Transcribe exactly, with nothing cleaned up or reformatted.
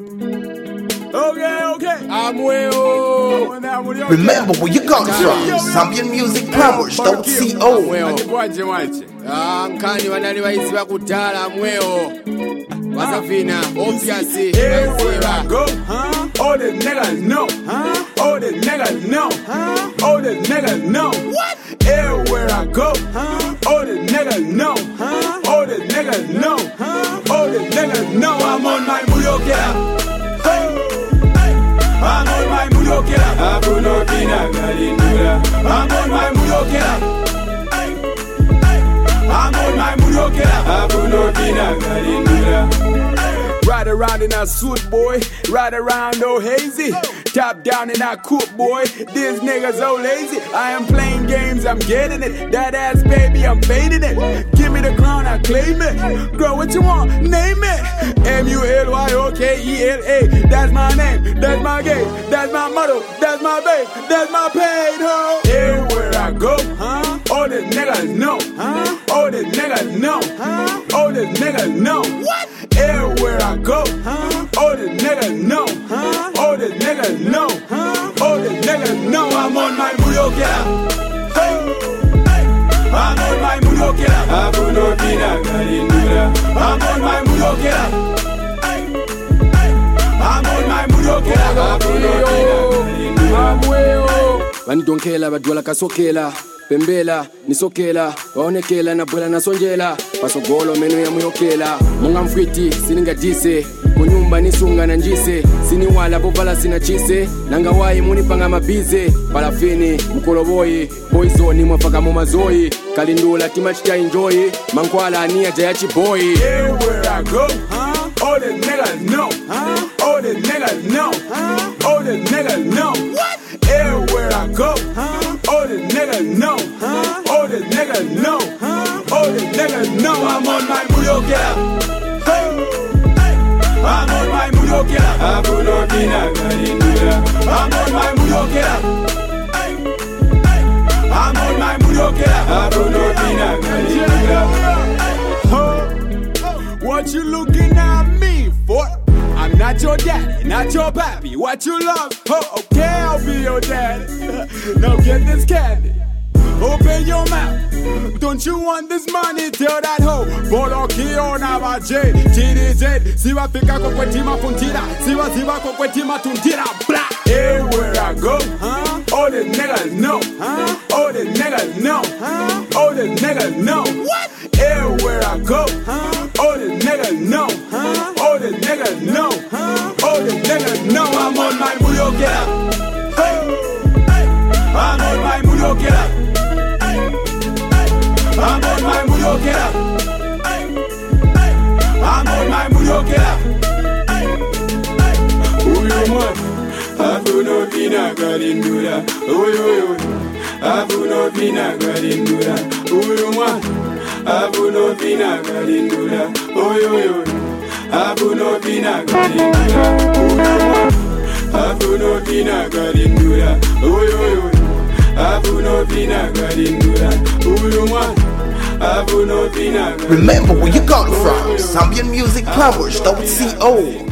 Okay, okay. I'm well. Remember where you come from. Zambian Music Powers dot co. Wache wache. Ah, mkani wanali waizi wa kutala mweo. Wasafina, obviously. Everywhere I go, huh? All the niggas know, huh? All the niggas know, huh? All the niggas know. What? Everywhere I go, huh? All the niggas know, huh? All the niggas know, huh? All the niggas know I'm on my Muyokera. I'm on my Muyokera. Abuno Dina Galindura. I'm on my Muyokera. I'm on my Muyokera. Abuno Dina Galindura. Ride around in that suit, boy. Ride around, oh hazy. Top down in that coupe, boy. These niggas so lazy. I am playing games, I'm getting it. That ass baby, I'm fading it. Give me the crown, I claim it. Girl, what you want? Name it. M U L Y O K E L A. That's my name, that's my game, that's my motto, that's my babe, that's my paid hoe. Everywhere I go, huh? All the niggas know, huh? All the niggas know, huh? All the niggas know. What? Everywhere I go, huh? All the niggas know, huh? All the niggas know, huh? All the niggas know I'm on my Muyokera. Hey, I'm on my Muyokera. Abuno Dina Galindura. I'm on my Muyokera. I'm on my Muyokera. Abuno Dina Galindura. Vanidonkela vadwala kasokela. Pembela, nisokela, waonekela na bwela nasonjela. Pasogolo menu ya muyokela. Munga mfwiti, sininga dise. Kunyumba nisunga na njise. Sini wala bovala sina chise. Nanga wai muni panga mabize. Palafini, mkoloboyi. Poisoni mwafaka mumazoi. Kalindula timachita enjoy. Mankwala ni ajayachi boy. Everywhere I go, huh? All the niggas know, huh? All the niggas know, huh? All the niggas know. What? Everywhere I go, huh? All the niggas know, huh? All the niggas know, huh? All the niggas know I'm on my Muyokera. Hey, I'm on my Muyokera. Abuno Dina Galindura. I'm on my Muyokera. I'm on my Muyokera. Abuno Dina Galindura. What you looking at me for? I'm not your daddy, not your pappy. What you love? Oh, okay, I'll be your daddy. Now get this candy. Open your mouth. Don't you want this money? Tell that hoe. Bolo kio na baje. T D Z. Siwa pika kokwetima puntira. Siwa siwa kokwetima tuntira. Blah. Everywhere I go, huh? All the niggas know, huh? All the niggas know, huh? All the niggas know. What? Everywhere I go, huh? All the niggas know, huh? All the niggas know, huh? All the niggas know I'm on my Muyokera. Hey, I'm on my Muyokera. I'm on my Muyokera. I'm on my Muyokera. Uyu man, Abuno Dina Galindura. Uyu, Abuno Dina Galindura. Uyu man, Abuno Dina Galindura. Uyu, Abuno Dina Galindura. Uyu man, Abuno Dina Galindura. Uyu, Abuno Dina Galindura. Uyu man, Abuno Dina Galindura. Remember where you come from. Zambian Music Powers dot co.